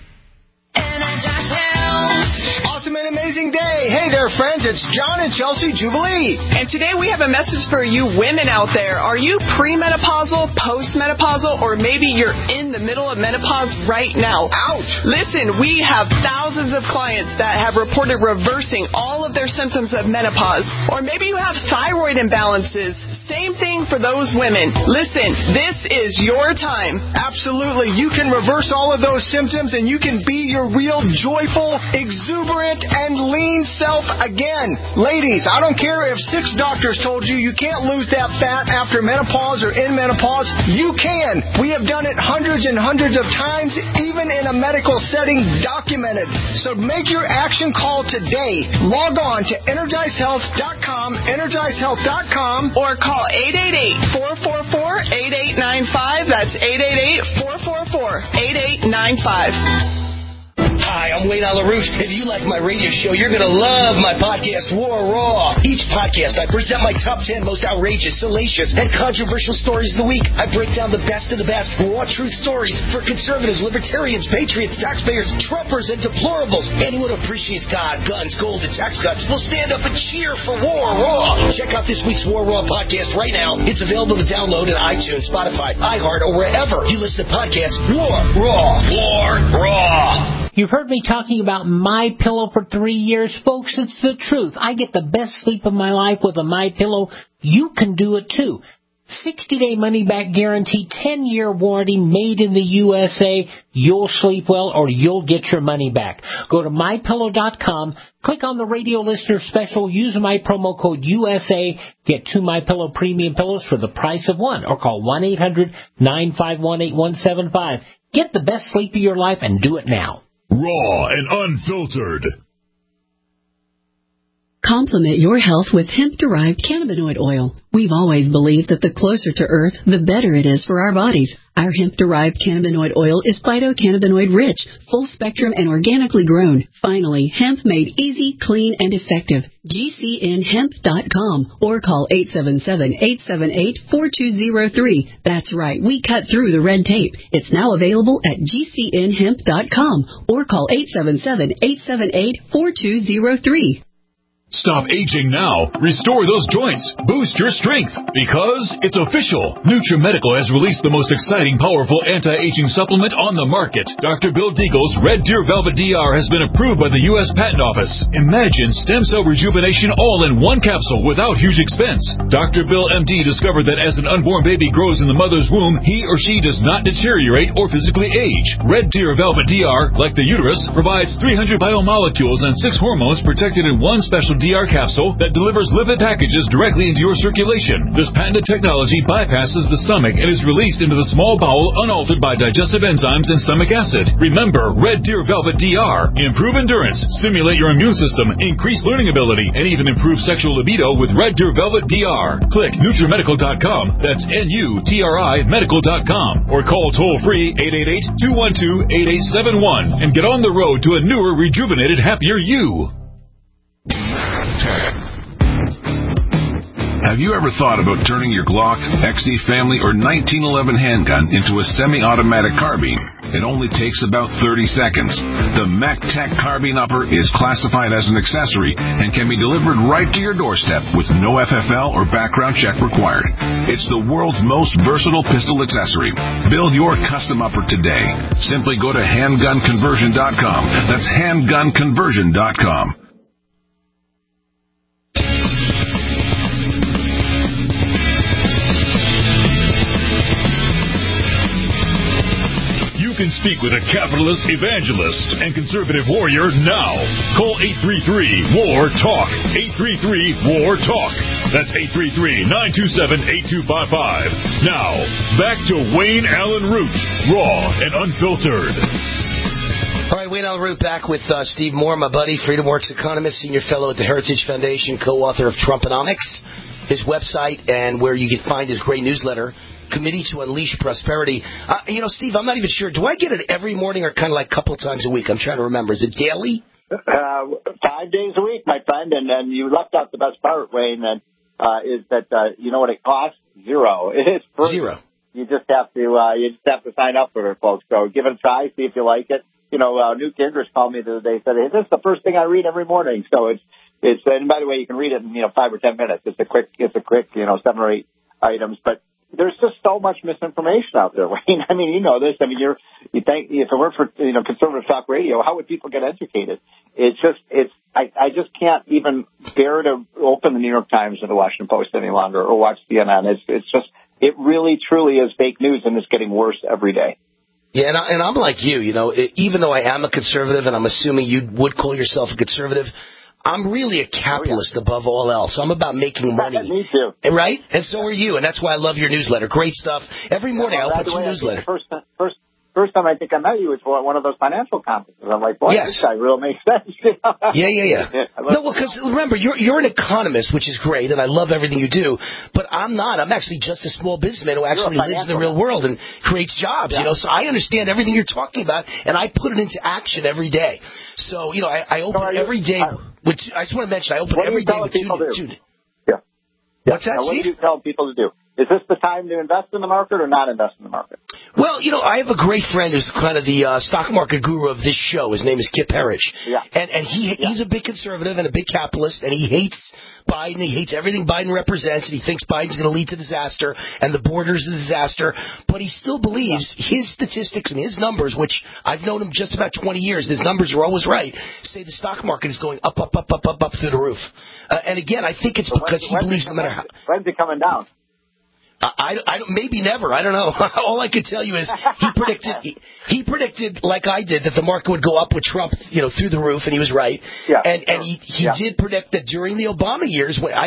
Awesome and amazing day. Hey there, friends. It's John and Chelsea Jubilee. And today we have a message for you women out there. Are you premenopausal, postmenopausal, or maybe you're in the middle of menopause right now? Ouch. Listen, we have thousands of clients that have reported reversing all of their symptoms of menopause. Or maybe you have thyroid imbalances. Same thing for those women. Listen, this is your time. Absolutely. You can reverse all of those symptoms and you can be your real joyful, exuberant, and lean self again. Ladies, I don't care if six doctors told you you can't lose that fat after menopause or in menopause. You can. We have done it hundreds and hundreds of times, even in a medical setting, documented. So make your action call today. Log on to energize health dot com, energize health dot com, or call eight eight eight, four four four, eight eight nine five. That's eight eight eight, four four four, eight eight nine five. Hi, I'm Wayne Alaroot. If you like my radio show, you're going to love my podcast, War Raw. Each podcast, I present my top ten most outrageous, salacious, and controversial stories of the week. I break down the best of the best raw truth stories for conservatives, libertarians, patriots, taxpayers, Trumpers, and deplorables. Anyone who appreciates God, guns, gold, and tax cuts will stand up and cheer for War Raw. Check out this week's War Raw podcast right now. It's available to download on iTunes, Spotify, iHeart, or wherever you listen to podcasts. War Raw. War Raw. You've heard me talking about MyPillow for three years, folks. It's the truth. I get the best sleep of my life with a MyPillow. You can do it too. sixty-day money-back guarantee, ten-year warranty, made in the U S A. You'll sleep well or you'll get your money back. Go to my pillow dot com, click on the radio listener special, use my promo code U S A, get two MyPillow premium pillows for the price of one, or call one eight hundred, nine five one, eight one seven five. Get the best sleep of your life and do it now. Raw and unfiltered. Complement your health with hemp-derived cannabinoid oil. We've always believed that the closer to Earth, the better it is for our bodies. Our hemp-derived cannabinoid oil is phytocannabinoid rich, full spectrum, and organically grown. Finally, hemp made easy, clean, and effective. G C N hemp dot com or call eight seven seven, eight seven eight, four two zero three. That's right, we cut through the red tape. It's now available at G C N hemp dot com or call eight seven seven, eight seven eight, four two zero three. Stop aging now. Restore those joints. Boost your strength. Because it's official. NutriMedical has released the most exciting, powerful anti-aging supplement on the market. Doctor Bill Deagle's Red Deer Velvet D R has been approved by the U S Patent Office. Imagine stem cell rejuvenation all in one capsule without huge expense. Doctor Bill M D discovered that as an unborn baby grows in the mother's womb, he or she does not deteriorate or physically age. Red Deer Velvet D R, like the uterus, provides three hundred biomolecules and six hormones protected in one special D R capsule that delivers lipid packages directly into your circulation. This patented technology bypasses the stomach and is released into the small bowel unaltered by digestive enzymes and stomach acid. Remember, Red Deer Velvet D R. Improve endurance, stimulate your immune system, increase learning ability, and even improve sexual libido with Red Deer Velvet D R. Click NutriMedical dot com. That's N U T R I Medical dot com. Or call toll-free eight eight eight, two one two, eight eight seven one and get on the road to a newer, rejuvenated, happier you. Have you ever thought about turning your Glock, X D Family, or nineteen eleven handgun into a semi-automatic carbine? It only takes about thirty seconds. The MacTech Carbine Upper is classified as an accessory and can be delivered right to your doorstep with no F F L or background check required. It's the world's most versatile pistol accessory. Build your custom upper today. Simply go to handgun conversion dot com. That's handgun conversion dot com. You can speak with a capitalist evangelist and conservative warrior now. Call eight three three, W A R, TALK. eight three three, W A R, TALK. That's eight three three, nine two seven, eight two five five. Now, back to Wayne Allen Root, raw and unfiltered. All right, Wayne Allen Root back with uh, Steve Moore, my buddy, FreedomWorks economist, senior fellow at the Heritage Foundation, co-author of Trumponomics, his website, and where you can find his great newsletter, Committee to Unleash Prosperity. Uh, you know, Steve, I'm not even sure. Do I get it every morning or kind of like a couple times a week? I'm trying to remember. Is it daily? Uh, five days a week, my friend. And, and you left out the best part, Wayne, and, uh, is that, uh, you know what it costs? Zero. It is free. Zero. You just have to, uh, you just have to sign up for it, folks. So give it a try, see if you like it. You know, uh, Newt Gingrich called me the other day and said, hey, this is the first thing I read every morning. So it's, it's, and by the way, you can read it in, you know, five or ten minutes. It's a quick, it's a quick, you know, seven or eight items, but there's just so much misinformation out there, Wayne. I mean, you know this. I mean, you're, you think, if it weren't for, you know, conservative talk radio, how would people get educated? It's just, it's, I, I just can't even bear to open the New York Times or the Washington Post any longer or watch C N N. It's, it's just, it really, truly is fake news, and it's getting worse every day. Yeah, and, I, and I'm like you, you know, it, even though I am a conservative, and I'm assuming you would call yourself a conservative, I'm really a capitalist oh, yeah. above all else. I'm about making money. Me too. Right? And so are you, and that's why I love your newsletter. Great stuff. Every morning yeah, well, I'll put your newsletter. First, first, first time I think I met you was for one of those financial conferences. I'm like, boy, yes. this guy really makes sense. yeah, yeah, yeah. yeah no, well, because remember, you're you're an economist, which is great, and I love everything you do. But I'm not. I'm actually just a small businessman who actually lives in the real world and creates jobs. Yeah. You know, so I understand everything you're talking about, and I put it into action every day. So, you know, I, I open so every day. I, with, I just want to mention, I open every day with two. two yeah. What's that, now, Steve? What do you tell people to do? Is this the time to invest in the market or not invest in the market? Well, you know, I have a great friend who's kind of the uh, stock market guru of this show. His name is Kip Herriage. Yeah. And, and he yeah. he's a big conservative and a big capitalist, and he hates Biden. He hates everything Biden represents, and he thinks Biden's going to lead to disaster, and the border's a disaster. But he still believes yeah. his statistics and his numbers, which I've known him just about twenty years, his numbers are always right, say the stock market is going up, up, up, up, up, up through the roof. Uh, and again, I think it's so because he believes no matter how... When's it coming down? I, I, I, maybe never. I don't know. All I can tell you is he predicted, he, he predicted, like I did, that the market would go up with Trump, you know, through the roof, and he was right. Yeah, and sure. and he, he yeah. did predict that during the Obama years, when I kept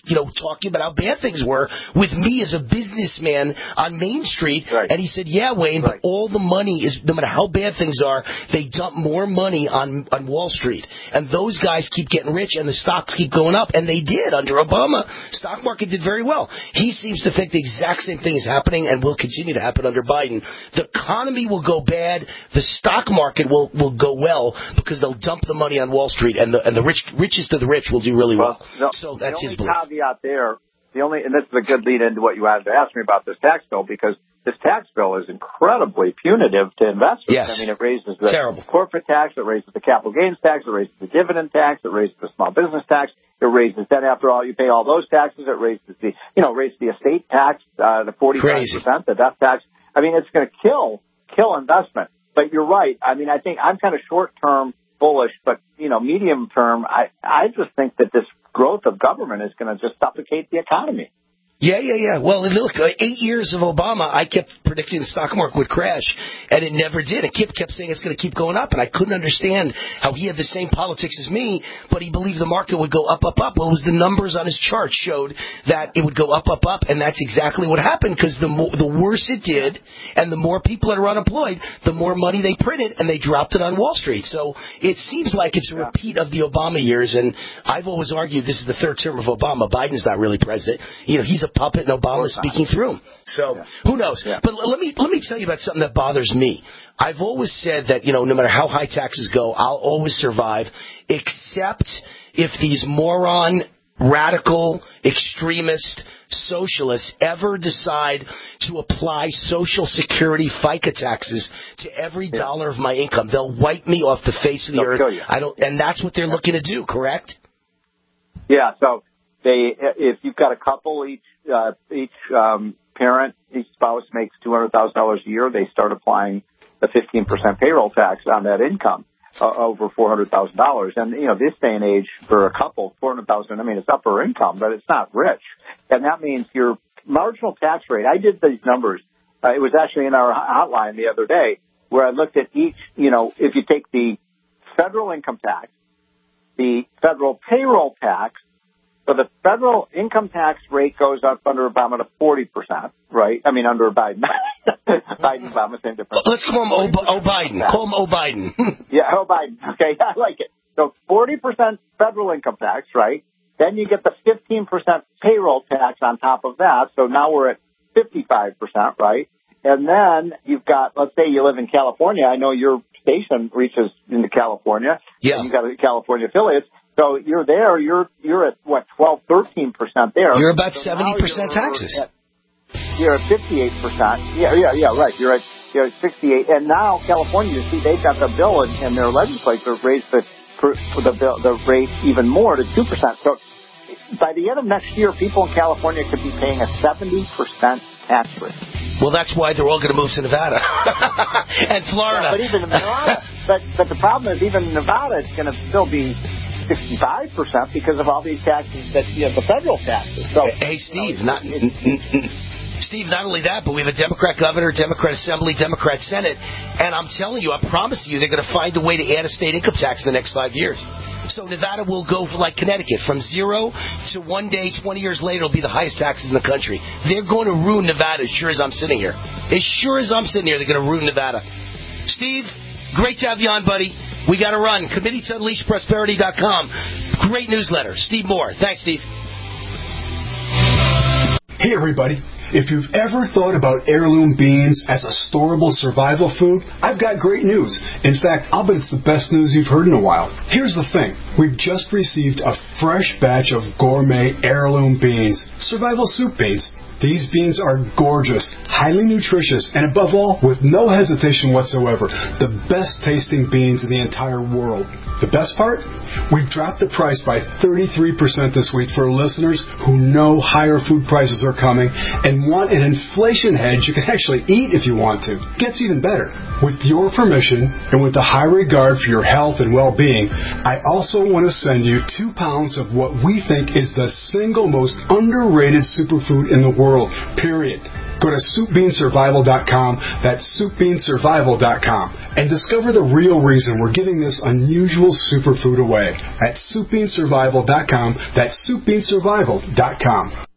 you know, talking about how bad things were with me as a businessman on Main Street. Right. And he said, yeah, Wayne, right. but all the money is, no matter how bad things are, they dump more money on, on Wall Street. And those guys keep getting rich and the stocks keep going up. And they did under Obama. Stock market did very well. He seems to think the exact same thing is happening and will continue to happen under Biden. The economy will go bad. The stock market will, will go well because they'll dump the money on Wall Street, and the and the rich richest of the rich will do really well. well no, so that's his belief. The only caveat there, the only, and this is a good lead into what you wanted to ask me about this tax bill, because this tax bill is incredibly punitive to investors. Yes. I mean, it raises the Terrible. corporate tax, it raises the capital gains tax, it raises the dividend tax, it raises the small business tax, it raises, then after all, you pay all those taxes, it raises the, you know, raises the estate tax, uh, the forty-five percent, the death tax. I mean, it's going to kill, kill investment. But you're right. I mean, I think I'm kind of short-term bullish, but, you know, medium-term, I, I just think that this growth of government is going to just suffocate the economy. Yeah, yeah, yeah. Well, look, uh, eight years of Obama, I kept predicting the stock market would crash, and it never did. And Kip kept saying it's going to keep going up, and I couldn't understand how he had the same politics as me, but he believed the market would go up, up, up. Well, it was the numbers on his chart showed that it would go up, up, up, and that's exactly what happened, because the more, the worse it did, and the more people that are unemployed, the more money they printed, and they dropped it on Wall Street. So it seems like it's a repeat of the Obama years, and I've always argued this is the third term of Obama. Biden's not really president. You know, he's a puppet, and Obama's speaking through him. So yeah. Who knows? Yeah. But let me let me tell you about something that bothers me. I've always said that, you know, no matter how high taxes go, I'll always survive, except if these moron, radical, extremist socialists ever decide to apply Social Security FICA taxes to every yeah. dollar of my income. They'll wipe me off the face of the They'll earth. I don't, and that's what they're looking to do. Correct? Yeah. So. They, if you've got a couple, each uh, each um, parent, each spouse makes two hundred thousand dollars a year, they start applying the fifteen percent payroll tax on that income uh, over four hundred thousand dollars. And you know, this day and age, for a couple, four hundred thousand. I mean, it's upper income, but it's not rich, and that means your marginal tax rate. I did these numbers. Uh, it was actually in our hotline the other day where I looked at each. You know, if you take the federal income tax, the federal payroll tax. So the federal income tax rate goes up under Obama to forty percent, right? I mean, under Biden. Biden, Obama, same difference. Let's call him O'Biden. Call him O'Biden. Yeah, O'Biden. Okay, I like it. So forty percent federal income tax, right? Then you get the fifteen percent payroll tax on top of that. So now we're at fifty-five percent, right? And then you've got, let's say you live in California. I know your station reaches into California. Yeah. You've got California affiliates. So you're there, you're you're at, what, twelve, thirteen percent there. You're about so seventy percent you're, taxes. At, you're at fifty-eight percent. Yeah, yeah, yeah, right. You're at, you're at sixty-eight. And now California, you see, they've got the bill in, in their legislature raised the, the, bill, the rate even more to two percent. So by the end of next year, people in California could be paying a seventy percent tax rate. Well, that's why they're all going to move to Nevada and Florida. Yeah, but even Nevada, but, but the problem is even Nevada is going to still be sixty-five percent because of all these taxes that, you know, the federal taxes. So, hey, Steve, you know, not Steve, not only that, but we have a Democrat governor, Democrat Assembly, Democrat Senate, and I'm telling you, I promise you, they're going to find a way to add a state income tax in the next five years. So Nevada will go for like Connecticut, from zero to one day, twenty years later, it'll be the highest taxes in the country. They're going to ruin Nevada as sure as I'm sitting here. As sure as I'm sitting here, they're going to ruin Nevada. Steve, great to have you on, buddy. We got to run. Committee to Unleash Prosperity dot com. Great newsletter. Steve Moore. Thanks, Steve. Hey, everybody. If you've ever thought about heirloom beans as a storable survival food, I've got great news. In fact, I'll bet it's the best news you've heard in a while. Here's the thing. We've just received a fresh batch of gourmet heirloom beans, survival soup beans. These beans are gorgeous, highly nutritious, and above all, with no hesitation whatsoever, the best tasting beans in the entire world. The best part? We've dropped the price by thirty-three percent this week for listeners who know higher food prices are coming and want an inflation hedge you can actually eat if you want to. Gets even better. With your permission and with the high regard for your health and well-being, I also want to send you two pounds of what we think is the single most underrated superfood in the world, period. Go to soup bean survival dot com, that's soup bean survival dot com, and discover the real reason we're giving this unusual superfood away at soup bean survival dot com, that's soup bean survival dot com.